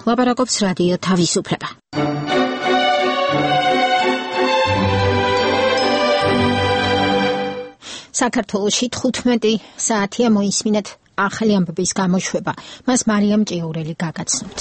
ლაპარაკობს რადიო თავისუფლება. საქართველოში 15 საათია მოისმინეთ ახალი ამბების გამოშვება. მას მარიამ ჭიაურელი გაგაცნობთ.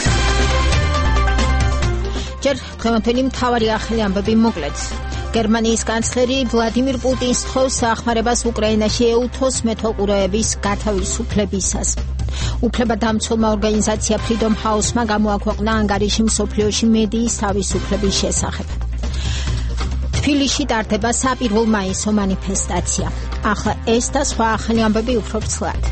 ჯერ დღევანდელი მთავარი ახალი ამბები მოკლედ. გერმანიის კანცლერი ვლადიმირ პუტინს თხოვს სახმარებას უკრაინაში ეუთოს მეთვალყურეების გათავისუფლებისას. უფლებადამცველმა ორგანიზაცია Freedom House-მა გამოაქვეყნა ანგარიში მსოფლიოში მედიის თავისუფლების შესახებ. თბილისში ტარდება საპირველ მაისო მანიფესტაცია. ახლა ეს და სხვა ახალი ამბები უფრო ვრცლად.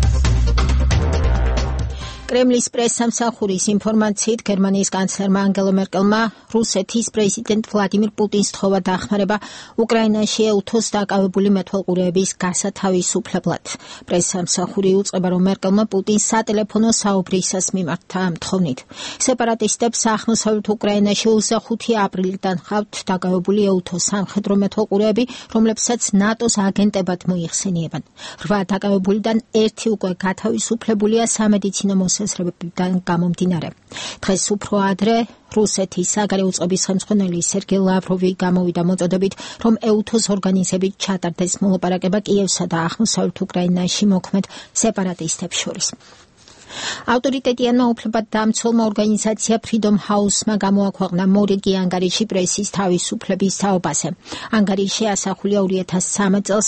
კრემლის პრესსამსახურის ინფორმაციით გერმანიის კანცლერმა ანგელა მერკელმა რუსეთის პრეზიდენტ ვლადიმირ პუტინს თხოვა დახმარება უკრაინაში ეუთოს დაკავებული მეთვალყურეების გასათავისუფლებლად. პრესსამსახური უწყება, რომ მერკელმა პუტინს სატელეფონო საუბრისას მიმართა ამ თხოვნით. სეპარატისტებს აღმოსავლეთ უკრაინაში 25 აპრილიდან ჰყავთ დაკავებული ეუთოს სამხედრო მეთვალყურეები, რომლებსაც ნატოს აგენტებად მოიხსენიებენ. 8 დაკავებულიდან 1 უკვე გათავისუფლებულია სამედიცინო მოსაზრებებიდან გამომდინარე. დღეს უფრო ადრე რუსეთის საგარეო წყობის ხელმძღვანელი სერგეი ლავროვი გამოვიდა მოწოდებით, რომ ეუთოს ორგანიზებით ჩატარდეს მოლაპარაკება კიევსა და აღმოსავლეთ უკრაინაში მოქმედ სეპარატისტებს შორის. ავტორიტეტიანმა უფლებადამცველმა ორგანიზაცია Freedom House-მა გამოაქვეყნა მორიგი ანგარიში პრესის თავისუფლების თაობაზე. ანგარიში ასახულია 2013 წელს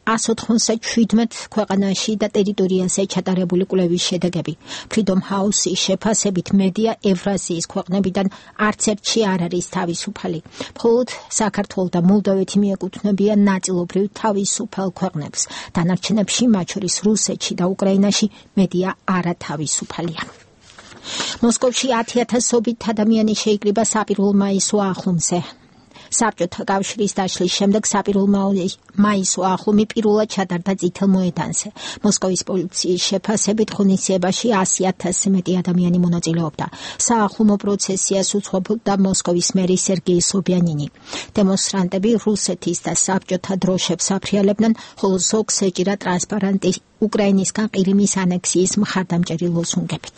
197 ქვეყანაში და ტერიტორიაზე ჩატარებული კვლევის შედეგები. Freedom House-ის შეფასებით მედია ევრაზიის ქვეყნებიდან არც ერთში არ არის თავისუფალი. მხოლოდ საქართველო და მოლდოვეთი მიეკუთვნებიან ნაწილობრივ თავისუფალ ქვეყნებს. დანარჩენებში, მათ შორის რუსეთში და უკრაინაში, მედია არათავისუფალია. მოსკოვში 10,000-ობით ადამიანი შეიკრიბა საპირველ მაისო ახლომზე. საბჭოთა კავშირის დაშლის შემდეგ საპირველ მაისო ახლომი პირველად ჩატარდა წითელ მოედანზე. მოსკოვის პოლიციის შეფასებით ღონისძიებაში 100,000-ზე მეტი ადამიანი მონაწილეობდა. საახლომო პროცესიას უძღვებოდა მოსკოვის მერი სერგეი სობიანინი. დემონსტრანტები რუსეთის და საბჭოთა დროშებს აფრიალებდნენ, ხოლო ზოგს ეჭირა ტრანსპარანტი უკრაინისგან ყირიმის ანექსიის მხარდამჭერი ლოზუნგებით.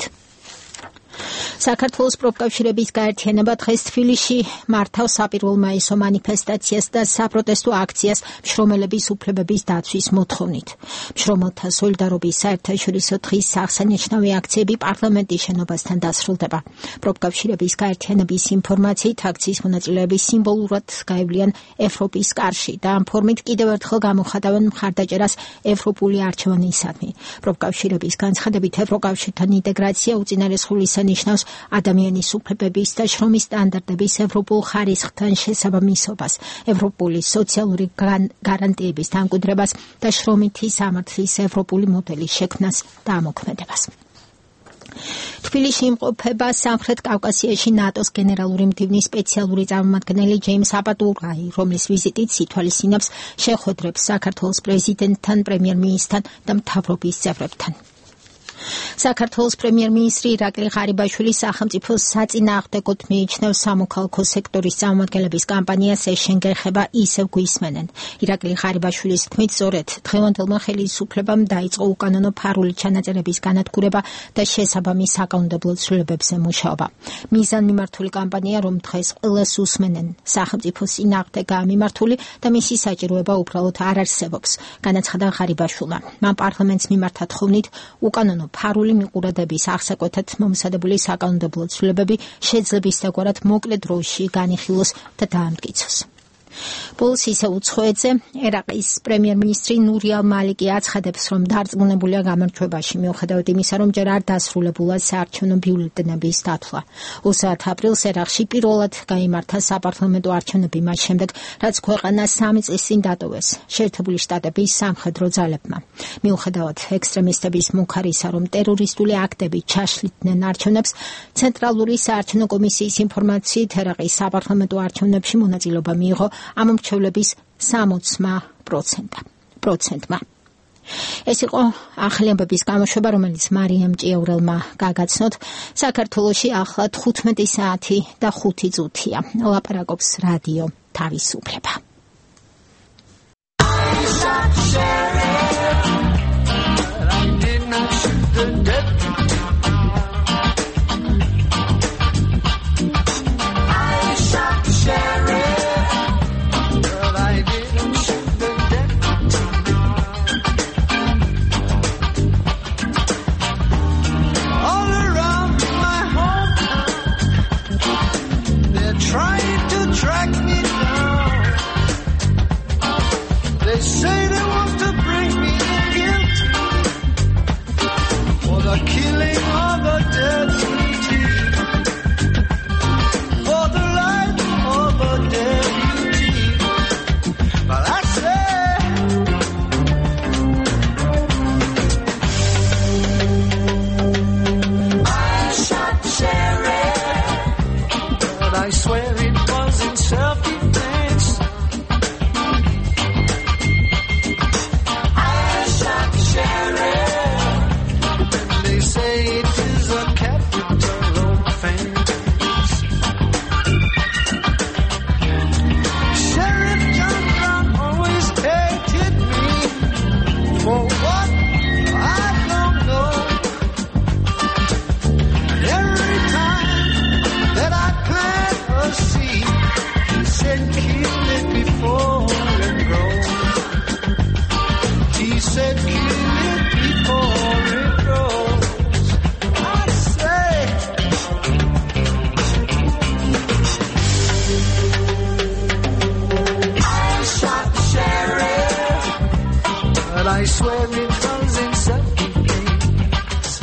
საქართველოს პროფკავშირების გაერთიანება დღეს თბილისში მართავს საპირველ მაისო მანიფესტაციას და საპროტესტო აქციას მშრომელების უფლებების დაცვის მოთხოვნით. მშრომელთა სოლიდარობის საერთაშორისო დღის აღსანიშნავი აქციები პარლამენტის შენობასთან დასრულდება. პროფკავშირების გაერთიანების ინფორმაციით აქციის მონაწილეები სიმბოლურად გაევლიან ევროპის კარში და ამ ფორმით კიდევ ერთხელ გამოხატავენ მხარდაჭერას ევროპული არჩევანისადმი. პროფკავშირების განცხადებით ევროკავშირთან ინტეგრაცია უწინარესხულისა ნიშნავს ადამიანის უფლებების და შრომის სტანდარტების ევროპულ ხარისხთან შესაბამისობას, ევროპული სოციალური გარანტიების დამკვიდრებას და შრომითი სამართლის ევროპული მოდელის შექმნას და ამოქმედებას. თბილისში იმყოფება სამხრეთ კავკასიაში ნატოს გენერალური მდივნის სპეციალური წარმომადგენელი ჯეიმს აპატურაი, რომლის ვიზიტით ითვალისწინებს შეხვედრებს საქართველოს პრეზიდენტთან, პრემიერ-მინისტრთან და მთავრობის წევრებთან. საქართველოს პრემიერ-მინისტრი ირაკლი ღარიბაშვილი სახელმწიფოს საწინააღმდეგოდ მიიჩნევს სამოქალაქო სექტორის წარმომადგენლების კამპანიას ეს შენგრეხება ისევ გვისმენენ. ირაკლი ღარიბაშვილის თქმით, სწორედ დღევანდელმა ხელისუფლებამ დაიწყო უკანონო ფარული ჩანაწერების განადგურება და შესაბამის საკანონმდებლო ცვლილებებზე მუშაობა. მიზანმიმართული კამპანია, რომ დღეს ყველას უსმენენ, სახელმწიფოს წინააღმდეგაა მიმართული და მისი საჭიროება უბრალოდ არ არსებობს, განაცხადა ღარიბაშვილმა. მან პარლამენტს მიმართა თხოვნით უკანონო ფარული მიყურადების აღსაკვეთად მომზადებული საკანონმდებლო ცვლილებები შეძლებისდაგვარად მოკლე დროში განიხილოს და დაამტკიცოს. ბოლოს ისევ უცხოეთზე ერაყის პრემიერ-მინისტრი ნურია მალიკი აცხადებს, რომ დარწმუნებულია გამარჯვებაში, მიუხედავად იმისა, რომ ჯერ არ დასრულებულა საარჩევნო ბიულეტენების დათვლა. 20 აპრილს ერაყში პირველად გაიმართა საპარლამენტო არჩევნები მას შემდეგ, რაც ქვეყანა 3 წლის წინ დატოვეს შეერთებული შტატების სამხედრო ძალებმა. მიუხედავად ექსტრემისტების მუქარისა, რომ ტერორისტული აქტები ჩაშლიდნენ არჩევნებს, ცენტრალური საარჩევნო კომისიის ინფორმაციით ერაყის საპარლამენტო არჩევნებში მონაწილეობა მიიღო ამომრჩევლების 60%. ეს იყო ახალი ამბების გამოშვება, რომელიც მარიამ ჭიაურელმა გაგაცნოთ. საქართველოში ახლა 15 საათი და 5 წუთია. ლაპარაკობს რადიო თავისუფლება. but I swear it was in self-defense.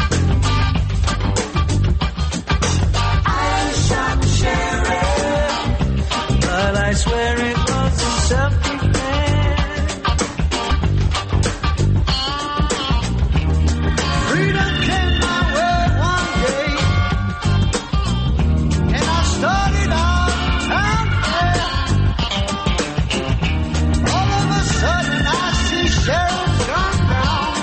I shot the sheriff, but I swear it was in self-defense. Freedom came my way one day, and I started out town fair. All of a sudden I see Sheriff John Brown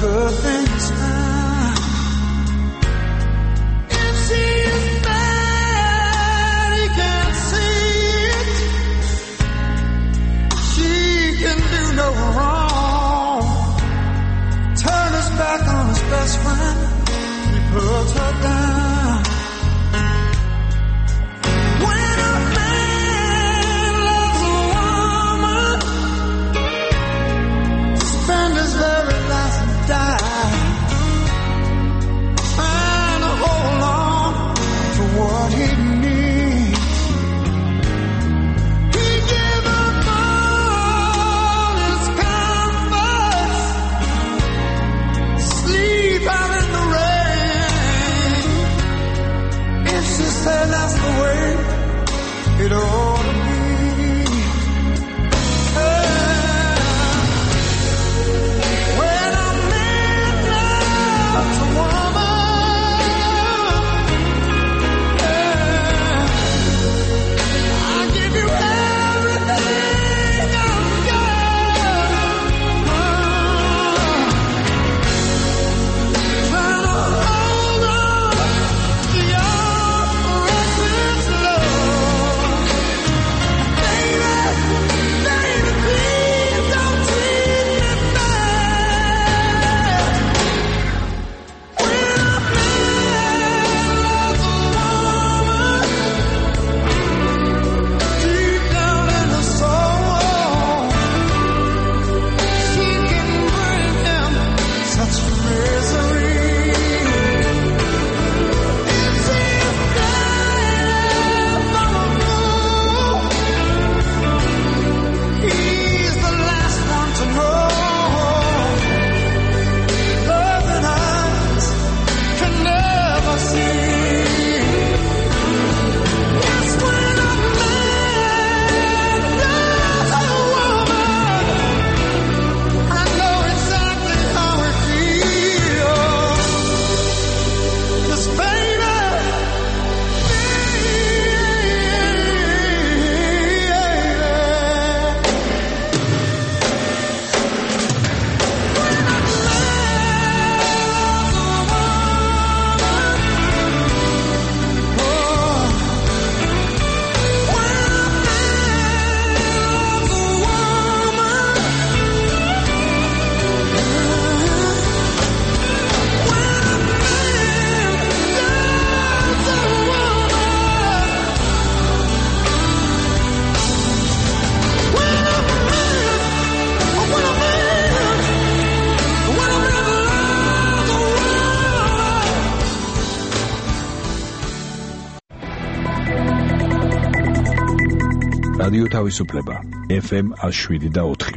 good things now. If she is bad, he can't see it. She can do no wrong. Turn his back on his best friend. He puts her down. When a man loves a woman, spend his very last and die, trying to hold on to what he needs. He gave up all his comforts, sleep out in the rain. If she said that's the way it ought to be. When a man loves a woman, I give you everything I've got. Trying to hold on to your precious love. Baby, baby, please don't treat me bad. When a man loves a woman, deep down in her soul, she can bring him such misery. If she's bad for a fool, he's the last one to know. Love and eyes can never see. Yes, when a man loves a woman, I know exactly how it feels. 'Cause baby, რადიო თავისუფლება FM 107.4.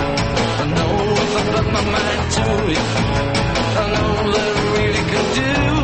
I know that I really can do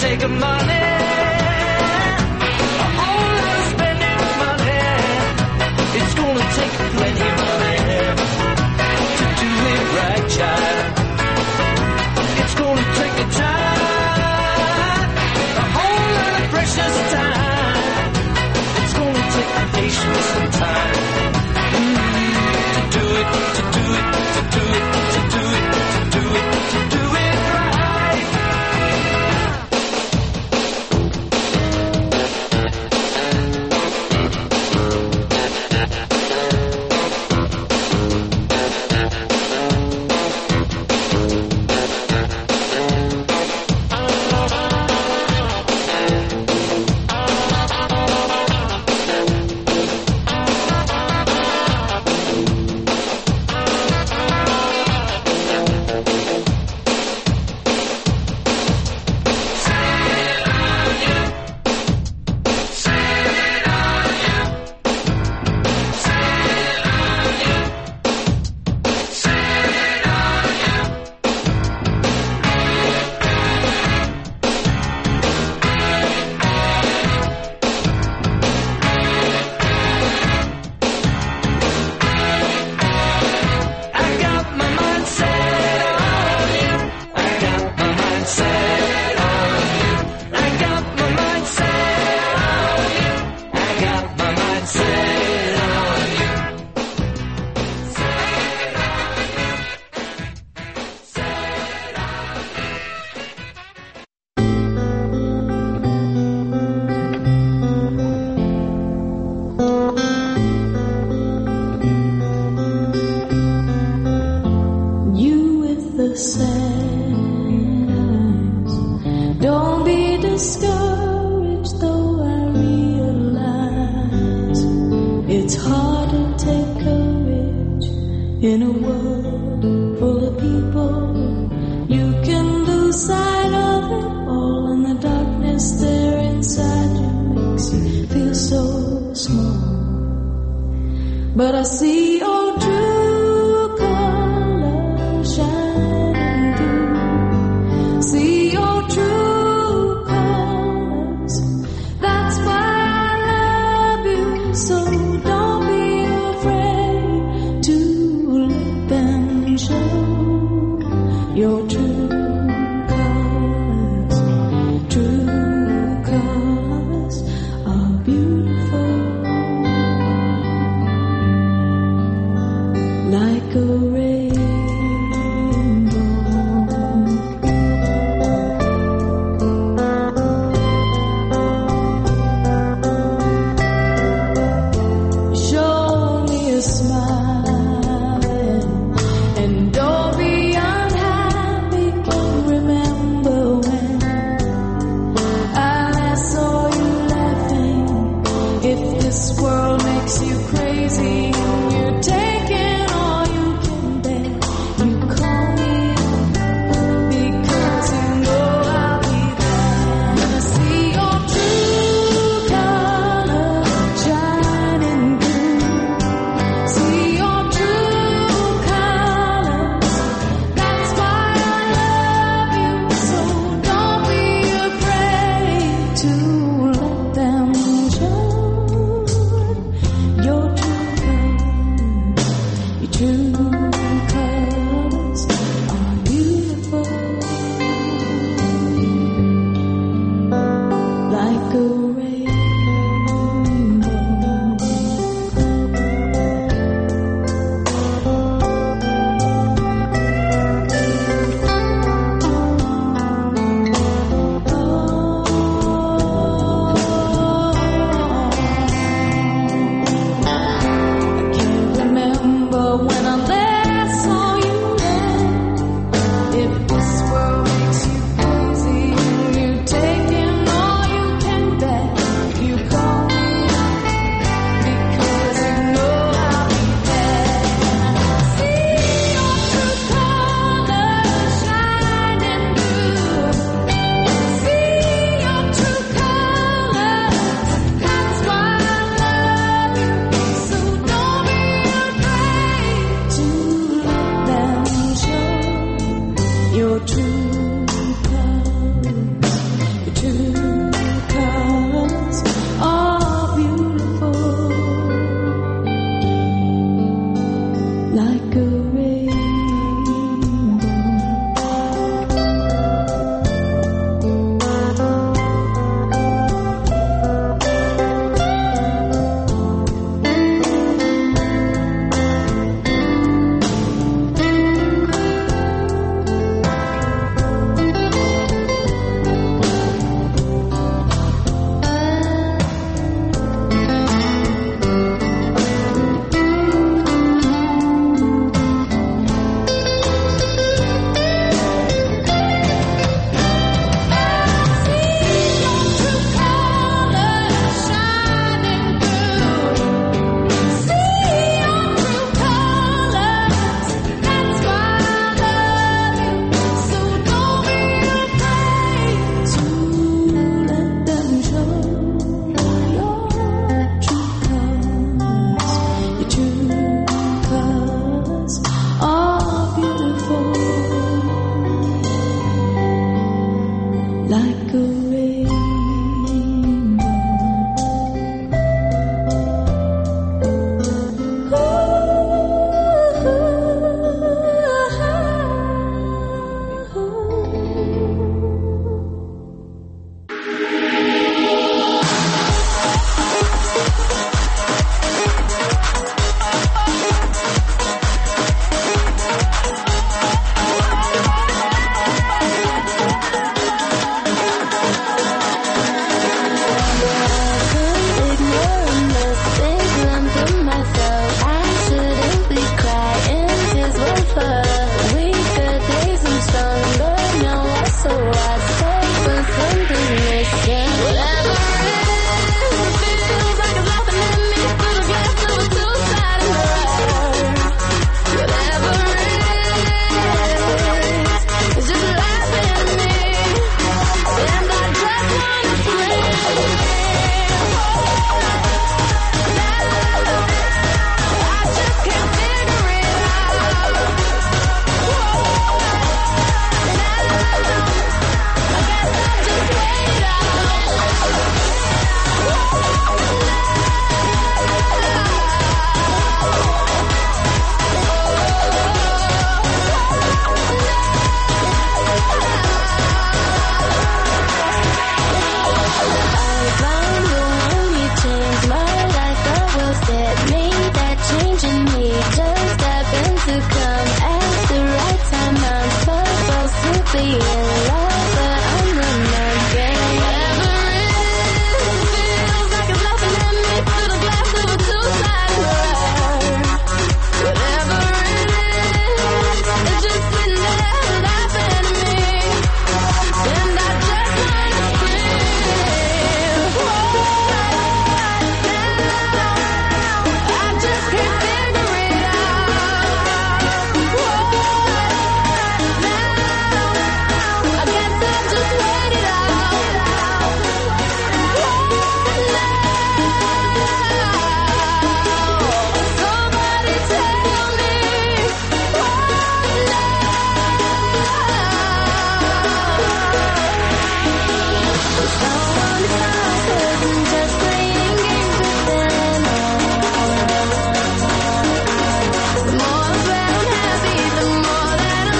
take money, a whole lot of spending money. It's gonna take plenty of money to do it right, child. It's gonna take a time, a whole lot of precious time. It's gonna take patience and time to do it, to do it, to do it, to do it, to do it, to do it right. Don't be discouraged, though I realize it's hard to take courage in a world full of people. You can lose sight of it all, and the darkness there inside you makes you feel so small. But I see your true colors shining through. See your true colors. That's why I love you. So don't be afraid to let them show your true colors. True colors are beautiful. Like a rainbow. Show me a smile, and don't be unhappy. Can remember when I saw you laughing. If this world makes you crazy, you're taking all you can bear. You call me because you know I'll be there. And I see your true colors shining through. See your true colors. That's why I love you. So don't be afraid to let them show your true colors. listen. Whatever it feels like it's nothing in me through the glass of a two-sided mirror. Whatever it's just laughing at me, and I just wanna scream. I just can't figure it out. I guess I'll just wait it out. I found you when you changed my life. The world set me, that change in me just happened to come at the right time. I'm supposed to be in love, but I'm in my brain. Whatever it feels like it's nothing in me through the glass of a two-sided mirror. Whatever it is, it's just sitting there laughing at me, and I just wanna scream. I just can't figure it out. I guess I'll just wait it out. Somebody tell me just playing games with them. The more that I'm happy, the more that I'm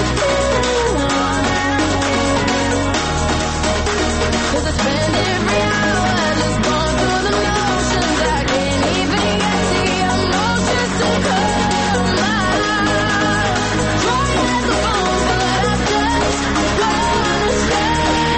feeling. 'Cause I spend every hour just going through the motions. I can't even get the emotions to come out. Trying as a phone, but I just wanna stay.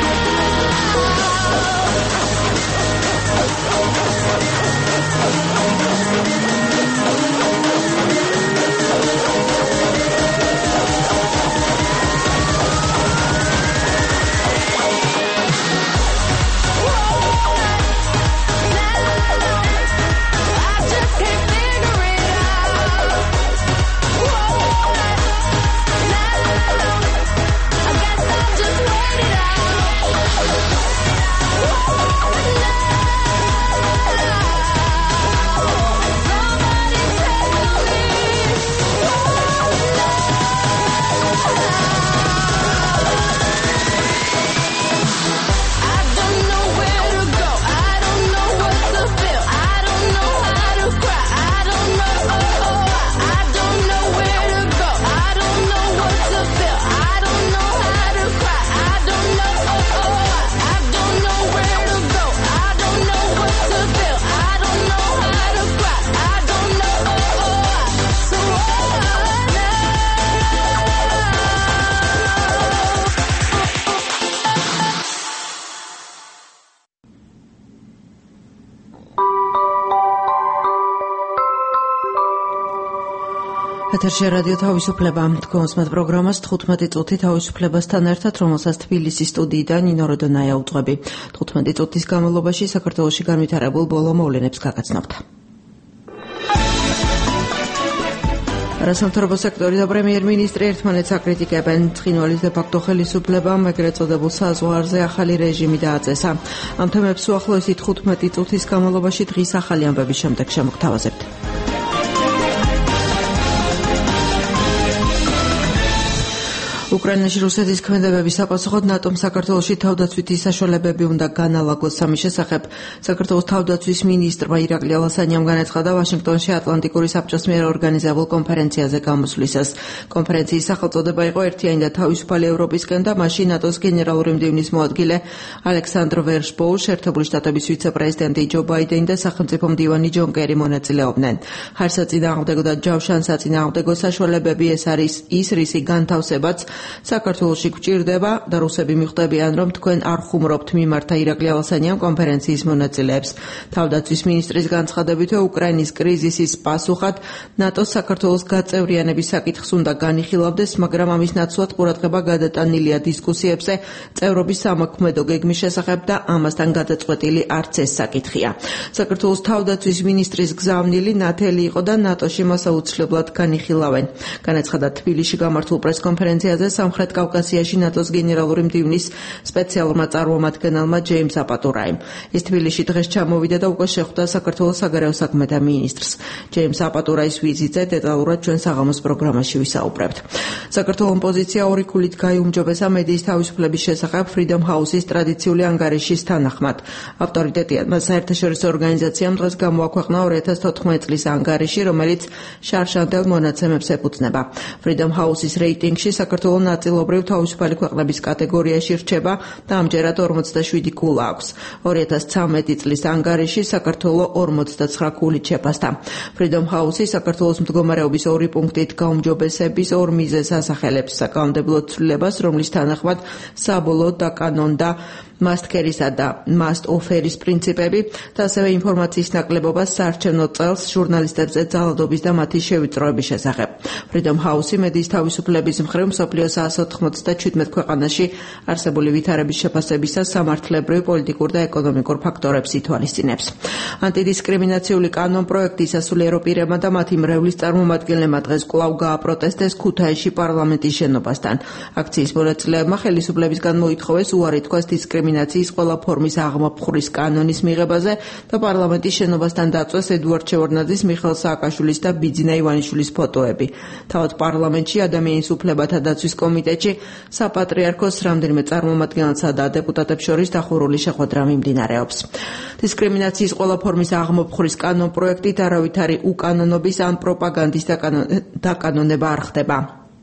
I just can't figure it out. I guess I'll just wait it Somebody tell me I don't know where to go. I don't know what to feel. I don't know how to cry. I don't know. I don't know where to go. I don't know what to feel. I don't know how to cry. I don't know. I don't know where to go. I don't know what to feel. I don't know how to cry. I don't know. So ეთერში რადიო თავისუფლება თქვენს პროგრამას 15 წუთი თავისუფლებასთან ერთად, რომელსაც თბილისის სტუდიიდან ნინო როდონაია უძღვები. 15 წუთის განმავლობაში საქართველოში განვითარებულ ბოლო მოვლენებს გაგაცნობთ. არასამთავრობო სექტორი და პრემიერ-მინისტრი ერთმანეთს აკრიტიკებენ. ცხინვალის დე-ფაქტო ხელისუფლებამ ეგრეთ წოდებულ საზღვარზე ახალი რეჟიმი დააწესა. ამ თემებს უახლოესი 15 წუთის განმავლობაში დღის ახალი ამბების შემდეგ შემოგთავაზებთ. უკრაინაში რუსეთის ქმედებების საპასუხოდ ნატომ საქართველოში თავდაცვითი საშუალებები უნდა განალაგოს. ამის შესახებ საქართველოს თავდაცვის მინისტრმა ირაკლი ალასანიამ განაცხადა ვაშინგტონში ატლანტიკური საბჭოს მიერ ორგანიზებულ კონფერენციაზე გამოსვლისას. კონფერენციის სახელწოდება იყო ერთიანი და თავისუფალი ევროპისკენ და მასში ნატოს გენერალური მდივნის მოადგილე ალექსანდრ ვერშბოუ, შეერთებული შტატების ვიცე-პრეზიდენტი ჯო ბაიდენი და სახელმწიფო მდივანი ჯონ კერი მონაწილეობდნენ. ჰარსაწინააღმდეგო და ჯავშანსაწინააღმდეგო საშუალებები ეს არის ის, რისი განთავსებაც საქართველოში გვჭირდება და რუსები მიხვდებიან, რომ თქვენ არ ხუმრობთ მიმართა ირაკლი ალასანიამ კონფერენციის მონაწილეებს. თავდაცვის მინისტრის განცხადებით, უკრაინის კრიზისის პასუხად ნატოს საქართველოს გაწევრიანების საკითხს უნდა განიხილავდეს, მაგრამ ამის ნაცვლად ყურადღება გადატანილია დისკუსიებზე წევრობის სამოქმედო გეგმის შესახებ და ამასთან გადაწყვეტილი არც ეს საკითხია. საქართველოს თავდაცვის მინისტრის გზავნილი ნათელი იყო და ნატოში მას აუცილებლად განიხილავენ. განაცხადა თბილისში გამართულ პრესკონფერენციაზე სამხრეთ კავკასიაში ნატოს გენერალური მდივნის სპეციალურმა წარმომადგენელმა ჯეიმს აპატურაიმ. ის თბილისში დღეს ჩამოვიდა და უკვე შეხვდა საქართველოს საგარეო საქმეთა მინისტრს. ჯეიმს აპატურაის ვიზიტზე დეტალურად ჩვენ საღამოს პროგრამაში ვისაუბრებთ. საქართველოს პოზიცია ორი ქულით გაიუმჯობესა მედიის თავისუფლების შესახებ Freedom House-ის ტრადიციული ანგარიშის თანახმად. ავტორიტეტიანმა საერთაშორისო ორგანიზაციამ დღეს გამოაქვეყნა 2014 წლის ანგარიში, რომელიც შარშანდელ მონაცემებს ეფუძნება. Freedom House-ის რეიტინგში საქართველოს ნაწილობრივ თავისუფალი ქვეყნების კატეგორიაში რჩება და ამჯერად 47 ქულა აქვს. 2013 წლის ანგარიში საქართველოს 49 ქულით შეფასდა. Freedom House-ი საქართველოს მდგომარეობის 2 პუნქტით გაუმჯობესების 2 მიზეზს ასახელებს: საკანონმდებლო ცვლილებას, რომლის თანახმად საბოლოოდ დაკანონდა მასტკერისა და მასტ-ოფერის პრინციპები და ასევე ინფორმაციის ნაკლებობას საარჩევნო წელს ჟურნალისტებზე ძალადობის და მათი შევიწროების შესახებ. Freedom House-ი მედიის თავისუფლების მხრივ მსოფლიოს 197 ქვეყანაში არსებული ვითარების შეფასებისას სამართლებრივ, პოლიტიკურ და ეკონომიკურ ფაქტორებს ითვალისწინებს. ანტიდისკრიმინაციული კანონპროექტი სასულიერო პირებმა და მათი მრევლის წარმომადგენლებმა დღეს კვლავ გააპროტესტეს ქუთაისში პარლამენტის შენობასთან. აქციის მონაწილეებმა ხელისუფლებისგან მოითხოვეს უარი თქვას დისკრიმინაციის ყველა ფორმის აღმოფხურის კანონის მიღებაზე და პარლამენტის შენობასთან დაწვეს ედუარდ შევარდნაძის, მიხეილ სააკაშვილის და ბიძინა ივანიშვილის ფოტოები. თავად პარლამენტში ადამიანის უფლებათა დაცვის კომიტეტში საპატრიარქოს რამდენიმე წარმომადგენელსა და დეპუტატებს შორის დახურული შეხვედრა მიმდინარეობს. დისკრიმინაციის ყველა ფორმის აღმოფხურის კანონპროექტით არავითარი უკანონობის ან პროპაგანდის დაკანონება არ ხდება.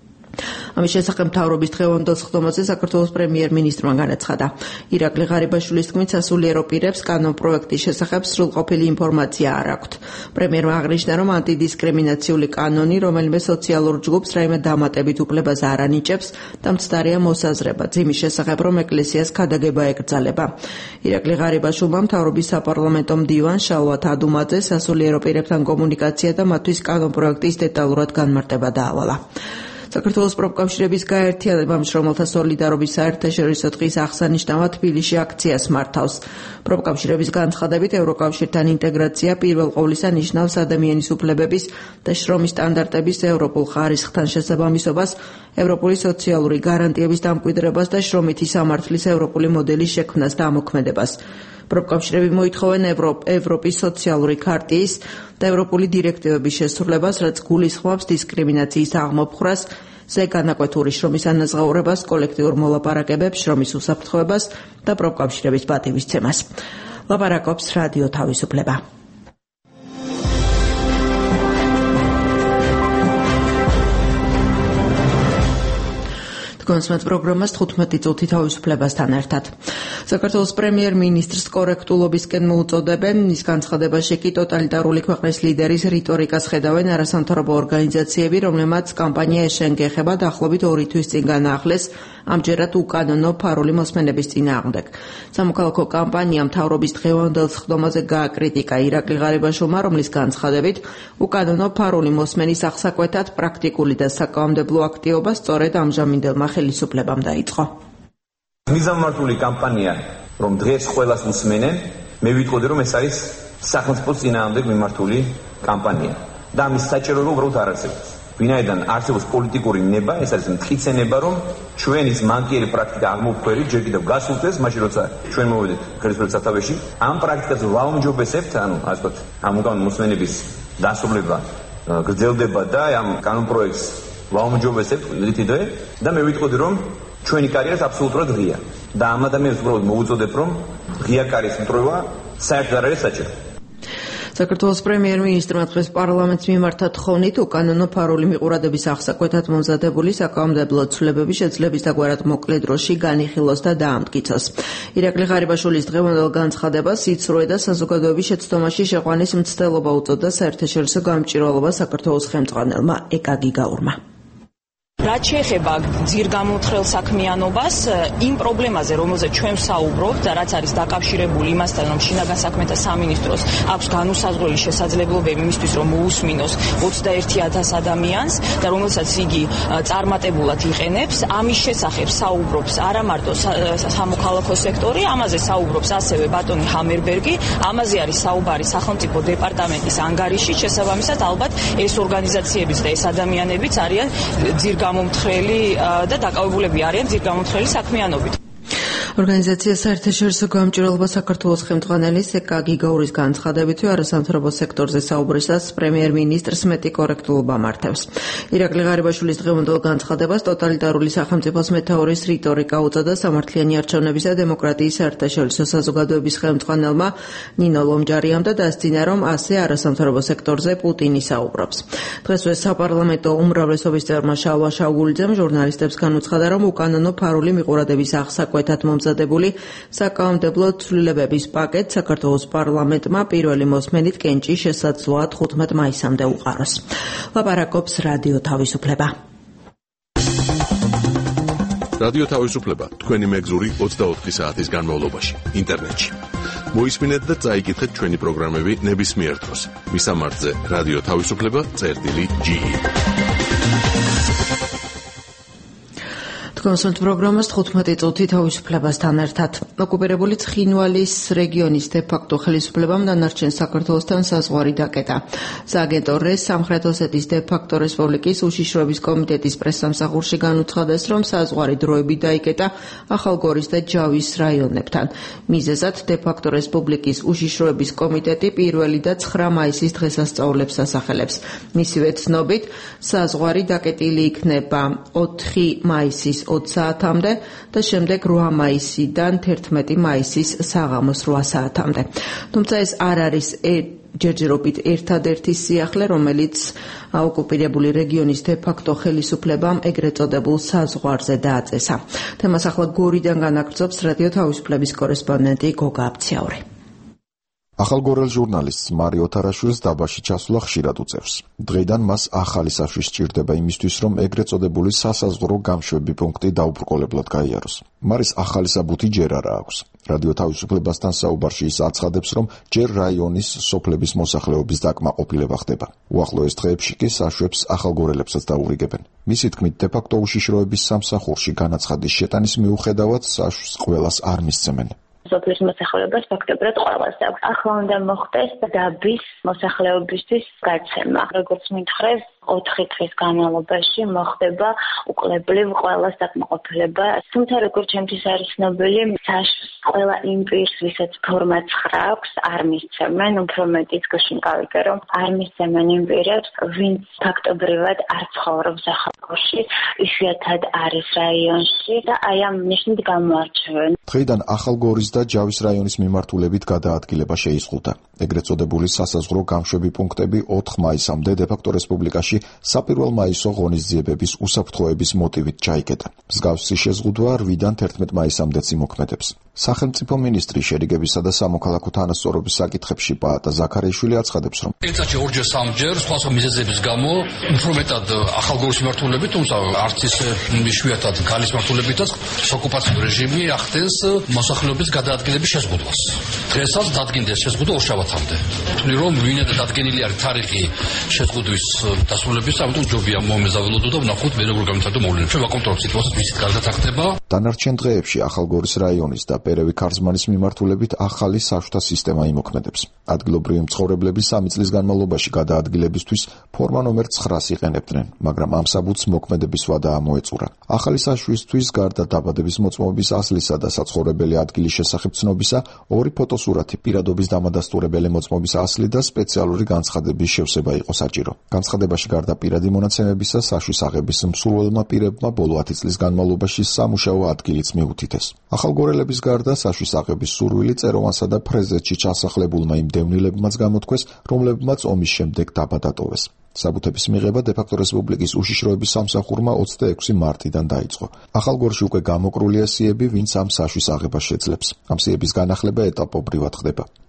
ამის შესახებ მთავრობის დღევანდელ სხდომაზე საქართველოს პრემიერ-მინისტრმა განაცხადა. ირაკლი ღარიბაშვილის თქმით, სასულიერო პირებს კანონპროექტის შესახებ სრულყოფილი ინფორმაცია არ აქვთ. პრემიერმა აღნიშნა, რომ ანტიდისკრიმინაციული კანონი რომელიმე სოციალურ ჯგუფს რაიმე დამატებით უფლებას არ ანიჭებს და მცდარია მოსაზრებაც იმის შესახებ, რომ ეკლესიას ქადაგება ეკრძალება. ირაკლი ღარიბაშვილმა მთავრობის საპარლამენტო მდივან შალვა თადუმაძე სასულიერო პირებთან კომუნიკაცია და მათთვის კანონპროექტის დეტალურად განმარტება დაავალა. საქართველოს პროფკავშირების გაერთიანება მშრომელთა სოლიდარობის საერთაშორისო დღის აღსანიშნავად თბილისში აქციას მართავს. პროფკავშირების განცხადებით, ევროკავშირთან ინტეგრაცია პირველ ყოვლისა ნიშნავს ადამიანის უფლებების და შრომის სტანდარტების ევროპულ ხარისხთან შესაბამისობას, ევროპული სოციალური გარანტიების დამკვიდრებას და შრომითი სამართლის ევროპული მოდელის შექმნას და ამოქმედებას. პროფკავშირები მოითხოვენ ევროპის სოციალური ქარტიის და ევროპული დირექტივების შესრულებას, რაც გულისხმობს დისკრიმინაციის აღმოფხვრას, ზეგანაკვეთური შრომის ანაზღაურებას, კოლექტიურ მოლაპარაკებებს, შრომის უსაფრთხოებას და პროფკავშირების პატივისცემას. ლაპარაკობს რადიო თავისუფლება. კონსმეთ პროგრამას 15 წუთი თავისუფლებასთან ერთად. საქართველოს პრემიერ-მინისტრს კორექტულობისკენ მოუწოდებენ, მის განცხადებაში კი ტოტალიტარული ქვეყნის ლიდერის რიტორიკას ხედავენ არასამთავრობო ორგანიზაციები, რომლებმაც კამპანია ეშენგ ეხება დაახლოებით 2 თვის წინ განაახლეს, ამჯერად უკანონო ფარული მოსმენების წინააღმდეგ. სამოქალაქო კამპანია მთავრობის დღევანდელ სხდომაზე გააკრიტიკა ირაკლი ღარიბაშვილმა, რომლის განცხადებით უკანონო ფარული მოსმენის აღსაკვეთად პრაქტიკული და საკანონმდებლო აქტივობა სწორედ ამჟამინდელმა ხელისუფლებამ დაიწყო. მიზანმიმართული კამპანია, რომ დღეს ყველას უსმენენ, მე ვიტყოდი, რომ ეს არის სახელმწიფოს წინააღმდეგ მიმართული კამპანია და ამის საჭიროება უბრალოდ არ არსებობს. ვინაიდან არსებობს პოლიტიკური ნება, ეს არის მტკიცენება, რომ ჩვენის მანკიერი პრაქტიკა აღმოფხვერი ჯერ კიდევ გასულდეს, მაშინ როცა ჩვენ მოვედით ხელისუფლების სათავეში, ამ პრაქტიკას ვაუმჯობესებთ, ასე ვთქვათ, ამ უკანონო მოსმენების დასრულება გრძელდება და ამ კანონპროექტს ვაუმჯობესებთ დღითიდღე და მე ვიტყოდი, რომ ჩვენი კარიერა აბსოლუტურად ღია და ამ ადამიანებს უბრალოდ მოუწოდებ, რომ ღია კარიერის მტრევა საერთოდ არ არის საჭირო. საქართველოს პრემიერ-მინისტრმა დღეს პარლამენტს მიმართა თხოვნით უკანონო ფარული მიყურადების აღსაკვეთად მომზადებული საკანონმდებლო ცვლილებები შეძლების დაგვარად მოკლე დროში განიხილოს და დაამტკიცოს. ირაკლი ღარიბაშვილის დღევანდელ განცხადებას სიცრუე და საზოგადოების შეცდომაში შეყვანის მცდელობა უწოდა საერთაშორისო გამჭვირვალობა საქართველოს ხელმძღვანელმა ეკა გიგაურმა. რაც შეეხება ძირგამომთხრელ საქმიანობას, იმ პრობლემაზე, რომელზეც ჩვენ ვსაუბრობთ და რაც არის დაკავშირებული იმასთან, რომ შინაგან საქმეთა სამინისტროს აქვს განუსაზღვრელი შესაძლებლობები იმისთვის, რომ მოусმინოს 21,000 ადამიანს და რომელსაც იგი წარმატებულად იყენებს, ამის შესახებ საუბრობს არა მარტო სამოქალაქო სექტორი, ამაზე საუბრობს ასევე ბატონი ჰამერბერგი, ამაზე არის საუბარი სახელმწიფო დეპარტამენტის ანგარიში, შესაბამისად ალბათ ეს ორგანიზაციებიც და ეს ადამიანებიც არიან ძირგამომთხრელი და დაკავებულები არიან ძირგამომთხრელი საქმიანობით. ორგანიზაცია საერთაშორისო გამჭირვალობა საქართველოს ხელმძღვანელი სეკა გიგაურის განცხადებითი არასამთავრობო სექტორზე საუბრისას პრემიერ-მინისტრს მეტი კორექტულობა მართავს. ირაკლი ღარიბაშვილის დღევანდელ განცხადებას ტოტალიტარული სახელმწიფოს მეთაურის რიტორიკა უწოდა სამართლიანი არჩევნების და დემოკრატიის საერთაშორისო საზოგადოების ხელმძღვანელმა ნინო ლომჯარიამ და დასძინა, რომ ასე არასამთავრობო სექტორზე პუტინი საუბრობს. დღესვე საპარლამენტო უმრავლესობის წევრმა შალვა შაუგულიძემ ჟურნალისტებს განუცხადა, რომ უკანონო ფარული მიყურადების აღსაკვეთად მომზადებული საკანონმდებლო ცვლილებების პაკეტს საქართველოს პარლამენტმა პირველი მოსმენით კენჭი შესაძლოა 15 მაისამდე უყაროს. ლაპარაკობს რადიო თავისუფლება. რადიო თავისუფლება თქვენი მეგზური 24 საათის განმავლობაში ინტერნეტში. მოისმინეთ და წაიკითხეთ ჩვენი პროგრამები ნებისმიერ დროს. მისამართზე რადიო თავისუფლება.ge. კონსულტ პროგრამას 15 წუთი თავისუფლებასთან ერთად. ოკუპირებული ცხინვალის რეგიონის დე-ფაქტო ხელისუფლებამ დანარჩენ საქართველოსთან საზღვარი დაკეტა. სააგენტო რეს სამხრეთ ოსეთის დე-ფაქტო რესპუბლიკის უშიშროების კომიტეტის პრესსამსახურში განუცხადეს, რომ საზღვარი დროებით დაიკეტა ახალგორის და ჯავის რაიონებთან. მიზეზად დე-ფაქტო რესპუბლიკის უშიშროების კომიტეტი 1 და 9 მაისის დღესასწაულებს ასახელებს. მისივე ცნობით, საზღვარი დაკეტილი იქნება 4 მაისის 20 საათამდე და შემდეგ 8 მაისიდან 11 მაისის საღამოს 8 საათამდე. თუმცა ეს არ არის ჯერჯერობით ერთადერთი სიახლე, რომელიც ოკუპირებული რეგიონის დე-ფაქტო ხელისუფლებამ ეგრეთ წოდებულ საზღვარზე დააწესა. თემას ახლა გორიდან განაგრძობს რადიო თავისუფლების კორესპონდენტი გოგა აბციაური. ახალგორელ ჟურნალისტს მარიო თარაშვილს დაბაში ჩასვლა ხშირად უწევს. დღეიდან მას ახალი საშვი სჭირდება იმისთვის, რომ ეგრეთ წოდებული სასაზღვრო გამშვები პუნქტი დაუბრკოლებლად გაიაროს. მარის ახალი საბუთი ჯერ არა აქვს. რადიო თავისუფლებასთან საუბარში ის აცხადებს, რომ ჯერ რაიონის სოფლების მოსახლეობის დაკმაყოფილება ხდება. უახლოეს დღეებში კი საშვებს ახალგორელებსაც დაურიგებენ. მისი თქმით, დე-ფაქტო უშიშროების სამსახურში განაცხადის შეტანის მიუხედავად საშვს ყველას არ მისცემენ. სოფლის მოსახლეობას ფაქტობრივად ყველას აქვს. ახლა უნდა მოხდეს დაბის მოსახლეობისთვის გაცემა. როგორც მითხრეს, 4 დღის განმავლობაში მოხდება უკლებლივ ყველას დაკმაყოფილება. თუმცა როგორც ჩემთვის არის ცნობილი, საშვს ყველა იმ პირს, ვისაც ფორმა 9 აქვს, არ მისცემენ. უფრო მეტიც გაშინკავდა, რომ არ მისცემენ იმ პირებს, ვინც ფაქტობრივად არ ცხოვრობს ახალგორში, იშვიათად არის რაიონში და აი ამ ნიშნით გამოარჩევენ. დღეიდან ახალგორის და ჯავის რაიონის მიმართულებით გადაადგილება შეიზღუდა. ეგრეთ წოდებული სასაზღვრო გამშვები პუნქტები 4 მაისამდე დე-ფაქტო რესპუბლიკაში საპირველ მაისო ღონისძიებების უსაფრთხოების მოტივით ჩაიკეტა. მსგავსი შეზღუდვა 8-დან 11 მაისამდეც იმოქმედებს. სახელმწიფო მინისტრი შერიგებისა და სამოქალაქო თანასწორობის საკითხებში პაატა ზაქარიაშვილი აცხადებს, რომ ერთადერთი ორჯერ-სამჯერ სხვადასხვა მიზეზების გამო უფრო მეტად ახალგორის მიმართულებით, თუმცა არც ისე იშვიათად გალის მიმართულებითაც ოკუპაციური რეჟიმი ახდენს მოსახლეობის გადაადგილების შეზღუდვას. დღესაც დადგინდეს შეზღუდვა ორშაბათამდე. ვთვლი რომ ვინაიდან დადგენილი არის თარიღი შეზღუდვის დასრულების, ამიტომ ჯობია მომეზაველოდო და ვნახოთ მე როგორ გამართო მოვლენები. ჩვენ ვაკონტროლებთ სიტუაციას, ვისით კარგად ხდება. დანარჩენ დღეებში ახალგორის რაიონის და პერევი ქარზმანის მიმართულებით ახალი საშვთა სისტემა იმოქმედებს. ადგილობრივი მცხოვრებლები 3 წლის განმავლობაში გადაადგილებისთვის ფორმა ნომერ 9-ს იყენებდნენ, მაგრამ ამ საბუთს მოქმედების ვადა ამოეწურა. ახალი საშვისთვის გარდა დაბადების მოწმობის ასლისა და საცხოვრებელი ადგილის შესახებ ცნობისა, 2 ფოტოსურათი, პირადობის დამადასტურებელი მოწმობის ასლი და სპეციალური განცხადების შევსება იყო საჭირო. განცხადებაში გარდა პირადი მონაცემებისა, საშვის აღების მსურველმა პირებმა ბოლო 10 წლის განმავლობაში სამუშაო ადგილიც მიუთითეს. ახალგორელების გარდა საშვის აღების სურვილი წეროვანსა და ფრეზეთში ჩასახლებულმა იმ დევნილებმაც გამოთქვეს, რომლებმაც ომის შემდეგ დაბა დატოვეს. საბუთების მიღება დე-ფაქტო რესპუბლიკის უშიშროების სამსახურმა 26 მარტიდან დაიწყო. ახალგორში უკვე გამოკრულია სიები, ვინც ამ საშვის აღებას შეძლებს. ამ სიების განახლება ეტაპობრივად ხდება.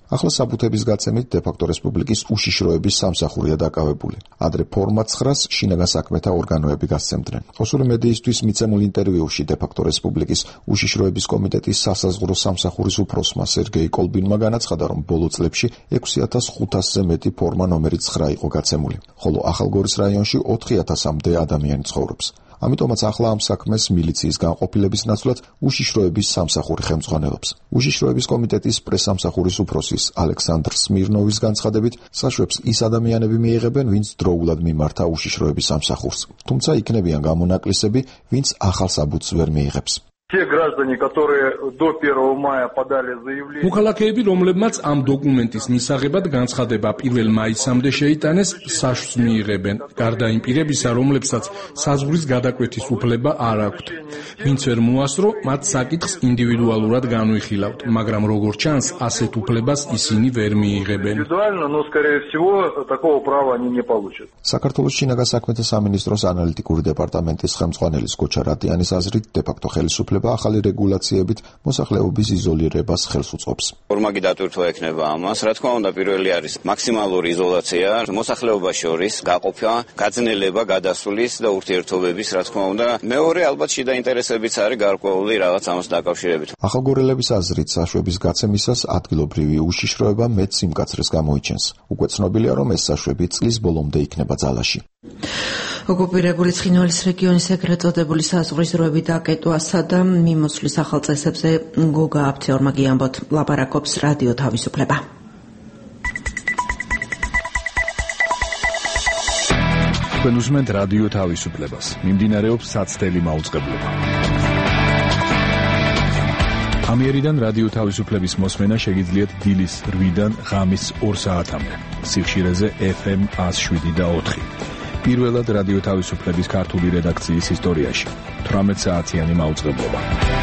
ახლა საბუთების გაცემით დე-ფაქტო რესპუბლიკის უშიშროების სამსახურია დაკავებული. ადრე ფორმა 9-ს შინაგან საქმეთა ორგანოები გასცემდნენ. ხოსური მედიისთვის მიცემულ ინტერვიუში დე-ფაქტო რესპუბლიკის უშიშროების კომიტეტის სასაზღვრო სამსახურის უფროსმა სერგეი კოლბინმა განაცხადა, რომ ბოლო წლებში 6500-ზე მეტი ფორმა ნომერი 9 იყო გაცემული, ხოლო ახალგორის რაიონში 4000-მდე ადამიანი ცხოვრობს. ამიტომაც ახლა ამ საქმეს მილიციის განყოფილების ნაცვლად უშიშროების სამსახური ხელმძღვანელობს. უშიშროების კომიტეტის პრესსამსახურის უფროსის ალექსანდრ სმირნოვის განცხადებით, საშვებს ის ადამიანები მიიღებენ, ვინც დროულად მიმართა უშიშროების სამსახურს. თუმცა იქნებიან გამონაკლისები, ვინც ახალ საბუთს ვერ მიიღებს. Те граждане, которые до 1 мая подали заявление. მოქალაქეები, რომლებმაც ამ დოკუმენტის მისაღებად განცხადება 1 მაისამდე შეიტანეს, საშუს მიიღებენ, გარდა იმ პირებისა, რომლებსაც საზღვრის გადაკვეთის უფლება არ აქვთ. ვინც ვერ მოასწრო, მათ საკითხს ინდივიდუალურად განვიხილავთ, მაგრამ როგორც ჩანს, ასეთ უფლებას ისინი ვერ მიიღებენ. Индивидуально, но скорее всего такого права они не получат. საქართველოს შინაგან საქმეთა სამინისტროს ანალიტიკური დეპარტამენტის ხელმძღვანელის გოჩა რატიანის აზრით, დე-ფაქტო ხელისუფლება ახალი რეგულაციებით მოსახლეობის იზოლირებას ხელს უწყობს. ორმაგი დატვირთვა ექნება ამას, რა თქმა უნდა, პირველი არის მაქსიმალური იზოლაცია, მოსახლეობას შორის გაყოფა, გაძნელება, გადასulis და ურთიერთობების, რა თქმა უნდა, მეორე ალბათ შიდა ინტერესებიც არის გარკვეული რაღაც ამას დაკავშირებით. ახალგორელების აზრით, საშვების გაცემისას ადგილობრივი უშიშროება მეც სიმკაცრეს გამოიჩენს. უკვე ცნობილია, რომ ეს საშვები წლის ბოლომდე იქნება ძალაში. ოკუპირებული ცხინვალის რეგიონის ეგრეთ წოდებული საზღვრის დროებით დაკეტვასა და მიმოსვლის ახალ წესებზე გოგა აფცეორმაგი ამბოთ ლაპარაკობს რადიო თავისუფლება. თქვენ უსმენთ რადიო თავისუფლებას. მიმდინარეობს საცდელი მაუწყებლობა. ამიერიდან რადიო თავისუფლების მოსმენა შეგიძლიათ დილის 8-დან ღამის 2 საათამდე. სიხშირეზე FM 107.4. პირველად რადიო თავისუფლების ქართული რედაქციის ისტორიაში 18 საათიანი მაუწყებლობა.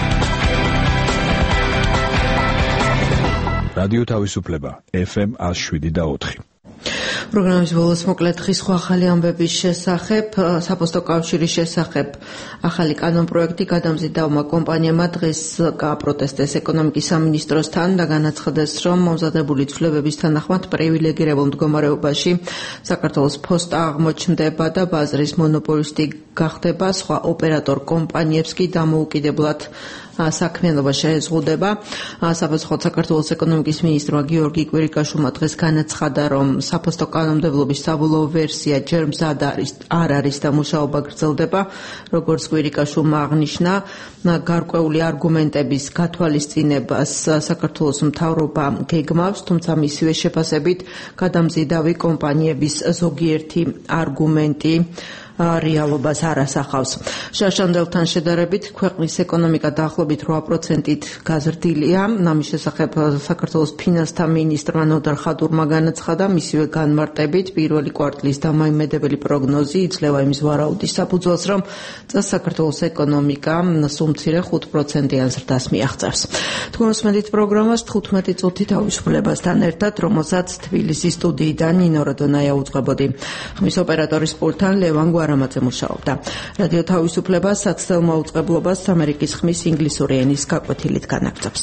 რადიო თავისუფლება FM 107.4. პროგრამის ბოლოს მოკლედ სხვა ახალი ამბების შესახებ, საფოსტო კავშირის შესახებ ახალი კანონპროექტი გადამზიდავმა კომპანიებმა დღეს გააპროტესტეს ეკონომიკის სამინისტროსთან და განაცხადეს, რომ მომზადებული ცვლილებების თანახმად პრივილეგირებულ მდგომარეობაში საქართველოს ფოსტა აღმოჩნდება და ბაზრის მონოპოლისტი გახდება, სხვა ოპერატორ კომპანიებს კი დამოუკიდებლად საქმიანობა შეეზღუდება. საფოსტო საქართველოს ეკონომიკის მინისტრმა გიორგი კვირიკაშვილმა დღეს განაცხადა, რომ საფოსტო კანონმდებლობის საბოლოო ვერსია ჯერ მზად არ არის და მუშაობა გრძელდება. როგორც კვირიკაშვილმა აღნიშნა, გარკვეული არგუმენტების გათვალისწინებას საქართველოს მთავრობა გეგმავს, თუმცა მისივე შეფასებით გადამზიდავი კომპანიების ზოგიერთი არგუმენტი რეალობას არ ასახავს. შაშანდელთან შედარებით ქვეყნის ეკონომიკა დაახლოებით 8%-ით გაზრდილია. ამის შესახებ საქართველოს ფინანსთა მინისტრმა ნოდარ ხადურმა განაცხადა, მისივე განმარტებით პირველი კვარტლის დამოიმედებელი პროგნოზი იძლევა იმის ვარაუდის საფუძველს, რომ წელს საქართველოს ეკონომიკა სულ მცირე 5%-იან ზრდას მიაღწევს. თქვენ უსმენთ პროგრამას 15 წუთი თავისუფლებასთან ერთად, რომელსაც თბილისის სტუდიიდან ნინო როდონაია უძღვებოდი. ხმის ოპერატორის პულტთან ლევან არამაძე მუშაობდა. რადიო თავისუფლება საცდელ მაუწყებლობას ამერიკის ხმის ინგლისური ენის გაკვეთილით განაგრძობს.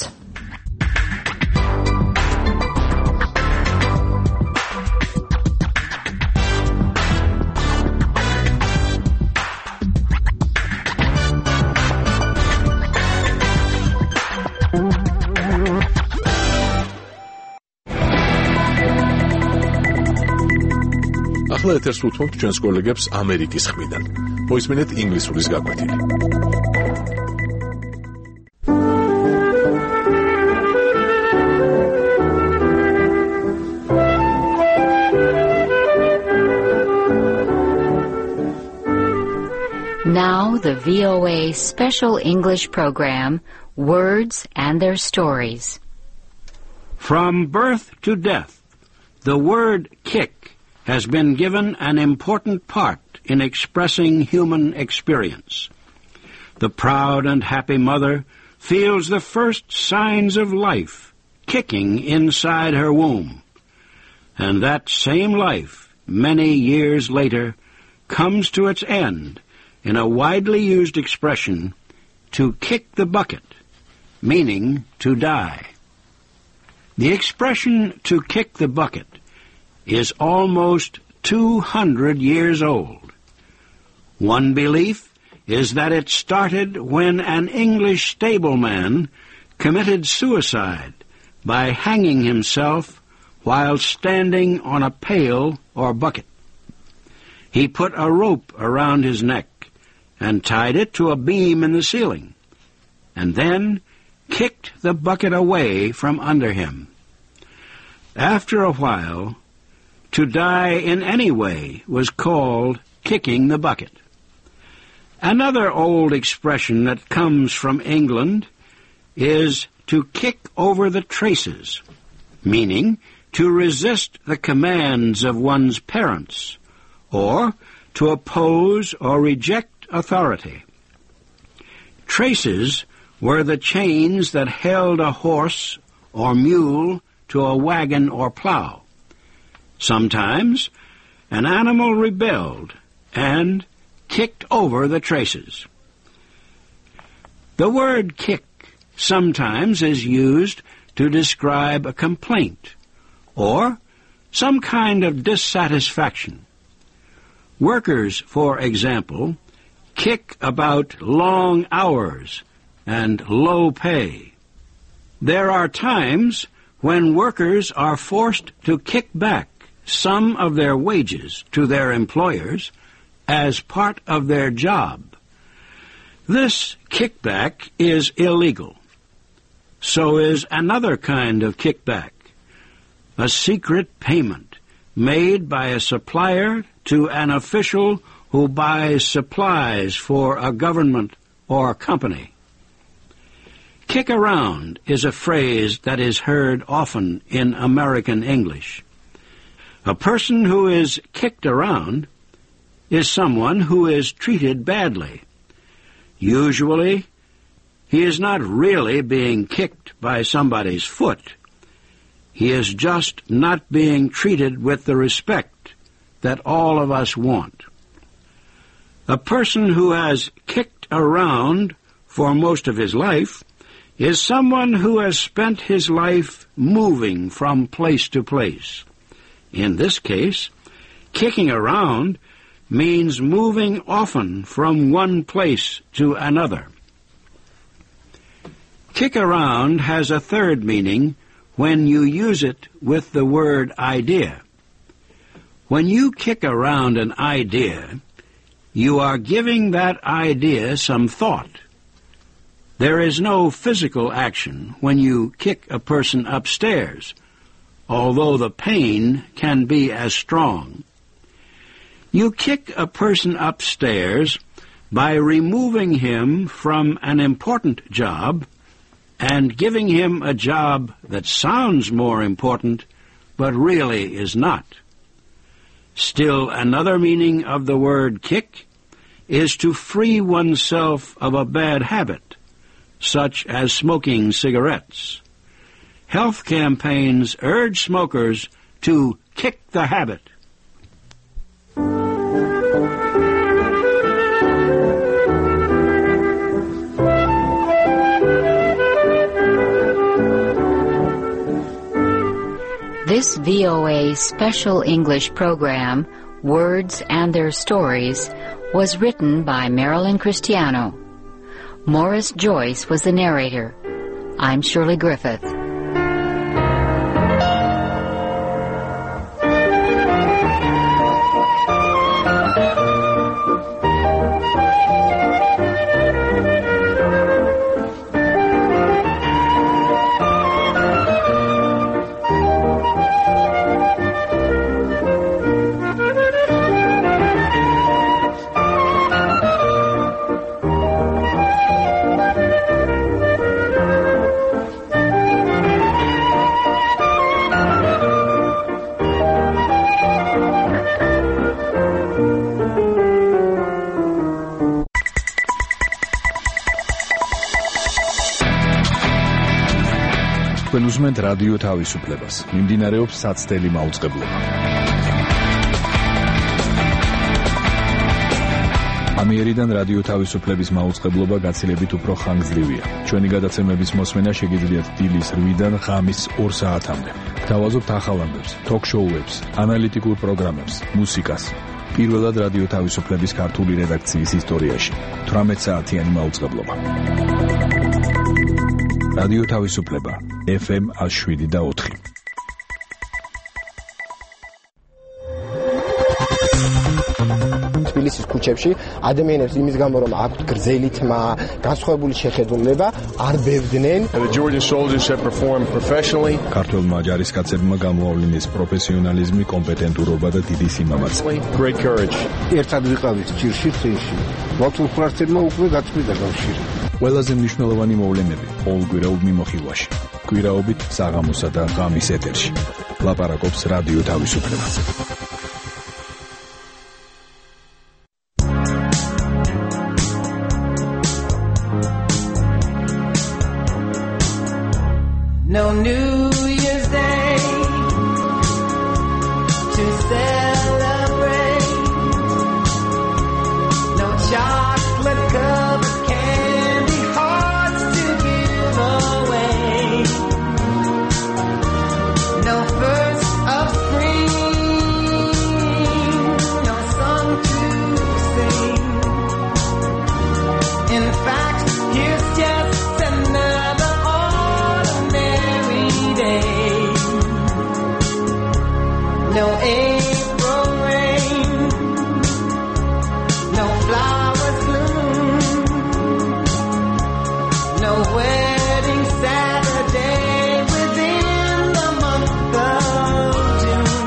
ახლა ეთერს უთმობთ ჩვენს კოლეგებს ამერიკის ხმიდან. მოისმინეთ ინგლისურის გაკვეთილი. Now the VOA special English program, Words and Their Stories. From birth to death, the word kick has been given an important part in expressing human experience. The proud and happy mother feels the first signs of life kicking inside her womb. And that same life, many years later, comes to its end in a widely used expression, to kick the bucket, meaning to die. The expression to kick the bucket is almost 200 years old. One belief is that it started when an English stableman committed suicide by hanging himself while standing on a pail or bucket. He put a rope around his neck and tied it to a beam in the ceiling, and then kicked the bucket away from under him. After a while, to die in any way was called kicking the bucket. Another old expression that comes from England is to kick over the traces, meaning to resist the commands of one's parents, or to oppose or reject authority. Traces were the chains that held a horse or mule to a wagon or plow. Sometimes an animal rebelled and kicked over the traces. The word kick sometimes is used to describe a complaint or some kind of dissatisfaction. Workers, for example, kick about long hours and low pay. There are times when workers are forced to kick back some of their wages to their employers as part of their job. This kickback is illegal. So is another kind of kickback, a secret payment made by a supplier to an official who buys supplies for a government or company. Kick around is a phrase that is heard often in American English. A person who is kicked around is someone who is treated badly. Usually, he is not really being kicked by somebody's foot. He is just not being treated with the respect that all of us want. A person who has kicked around for most of his life is someone who has spent his life moving from place to place. In this case, kicking around means moving often from one place to another. Kick around has a third meaning when you use it with the word idea. When you kick around an idea, you are giving that idea some thought. There is no physical action when you kick a person upstairs, although the pain can be as strong. You kick a person upstairs by removing him from an important job and giving him a job that sounds more important, but really is not. Still another meaning of the word kick is to free oneself of a bad habit, such as smoking cigarettes. Health campaigns urge smokers to kick the habit. This VOA special English program, Words and Their Stories, was written by Marilyn Cristiano. Morris Joyce was the narrator. I'm Shirley Griffith. თქვენ უსმენთ რადიო თავისუფლებას. მიმდინარეობს საცდელი მაუწყებლობა. ამიერიდან რადიო თავისუფლების მაუწყებლობა გაცილებით უფრო ხანგრძლივია. ჩვენი გადაცემების მოსმენა შეგიძლიათ დილის 8-დან ღამის 2 საათამდე. გთავაზობთ ახალ ამბებს, ток-შოუებს, ანალიტიკურ პროგრამებს, მუსიკას. პირველად რადიო თავისუფლების ქართული რედაქციის ისტორიაში 18 საათიანი მაუწყებლობა. რადიო თავისუფლება FM 107.4. თბილისის ქუჩებში ადამიანებს იმის გამო რომ აქვთ გრძელი თმა, განსხვავებული შეხედულება, არ ბევდნენ. The Georgian soldiers have performed professionally. ქართველმა ჯარისკაცებმა გამოავლინეს პროფესიონალიზმი, კომპეტენტურობა და დიდი სიმამაცე. Great courage. ერთად ვიყავით ჭირში წინში. ბათუმ ფრანცებმა უკვე გაწყვიტა კავშირი. ყველაზე მნიშვნელოვანი მოვლენები ყოველკვირეულ მიმოხილვაში. კვირაობით საღამოსა და ღამის ეთერში. ლაპარაკობს რადიო თავისუფლება. No New Year's Day to celebrate. No chocolate covered candy hearts to give away. No first of spring, no song to sing. In fact, here's just another no April rain, no flowers bloom, no wedding Saturday within the month of June.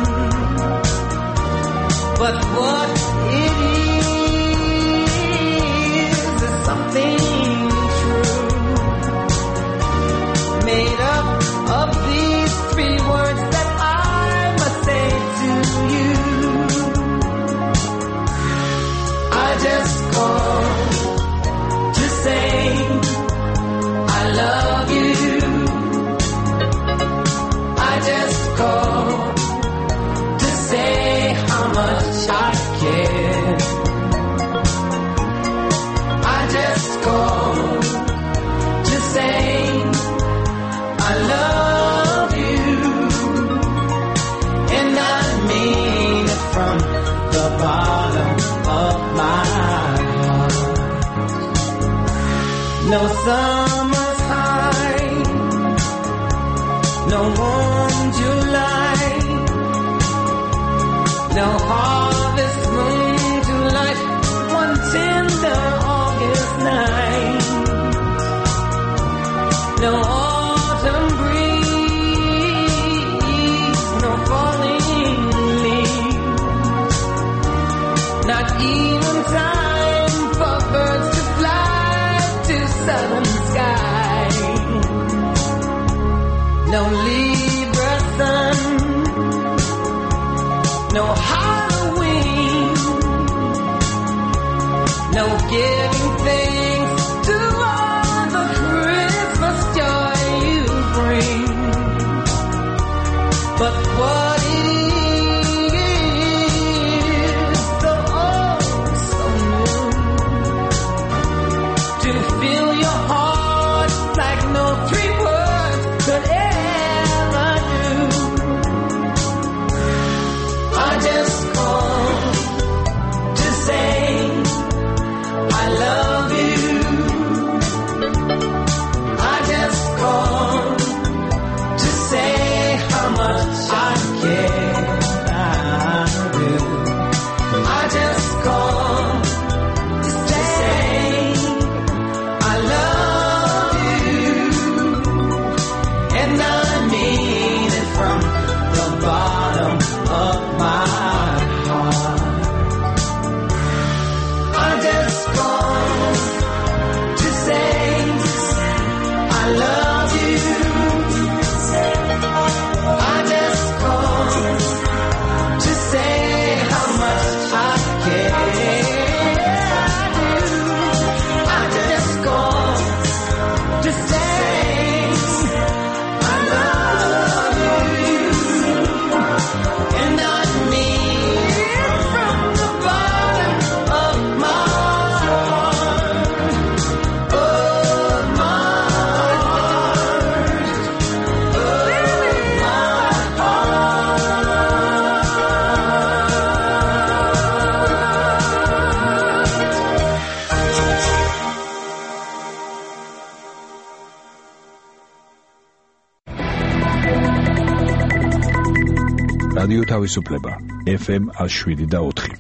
But what it is something true, made up of these 3 words that I must say to you. I just called to say I love you. I just called to say how much I care. I just called to say I love you, and I mean it from the bottom of my heart. No summer's high, no warm July, no harvest moon to light one tender August night, no autumn breeze, no falling leaves, not even time for birds to fly to southern sky, no Libra sun, no Halloween, no giving thanks to all the Christmas joy you bring. But what it is so new to fill your heart like no 3 words could ever do. I just called to say I love you. I just called to say how much I care. რადიო თავისუფლება FM 107.4.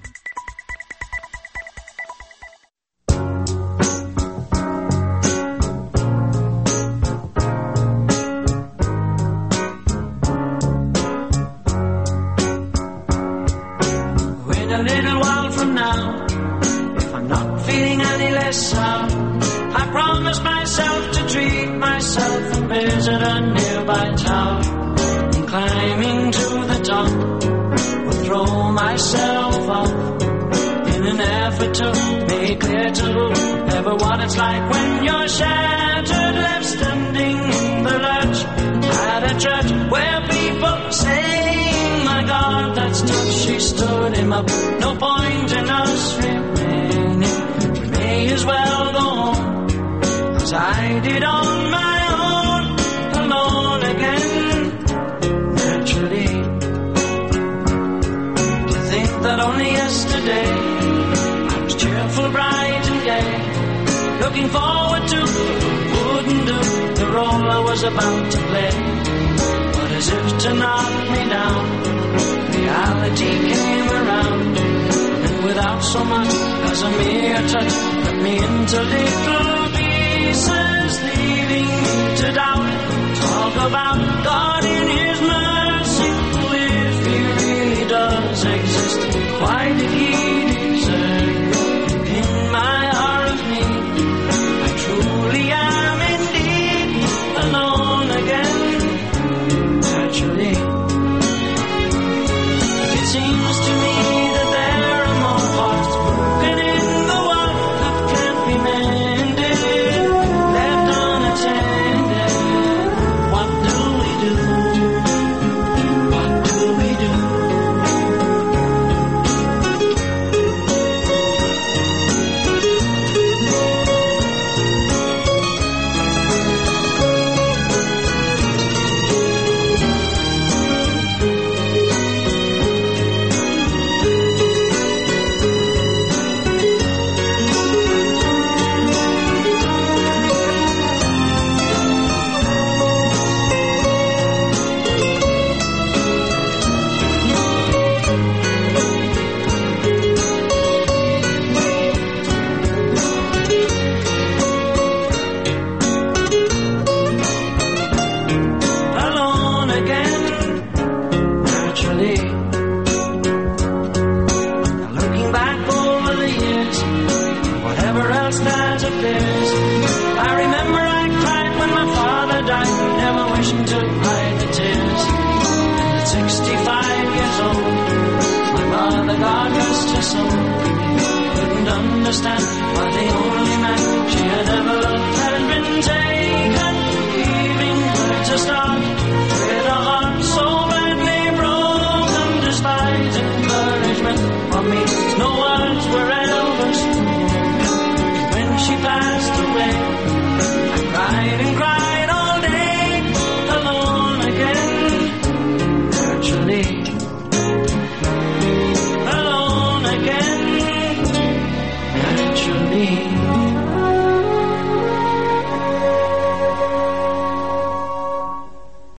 It's like when you're shattered, left standing in the lurch at a church where people say, my God, that's tough. She stood him up. No point in us remaining. We may as well go on as I did on my own, alone again. Naturally, to think that only yesterday I was cheerful, bright and gay, looking forward to wouldn't do the role I was about to play. But as if to knock me down, reality came around, and without so much as a mere touch, cut me into little pieces, leaving me to doubt. Talk about God in His mercy, if He really does exist, why did He desert in my hour of need? Truly am indeed alone again. Naturally, it seems to me that there are more hearts broken in the world that can't be mended, left unattended. What do we do? What do we do? Couldn't understand why the only man she had ever loved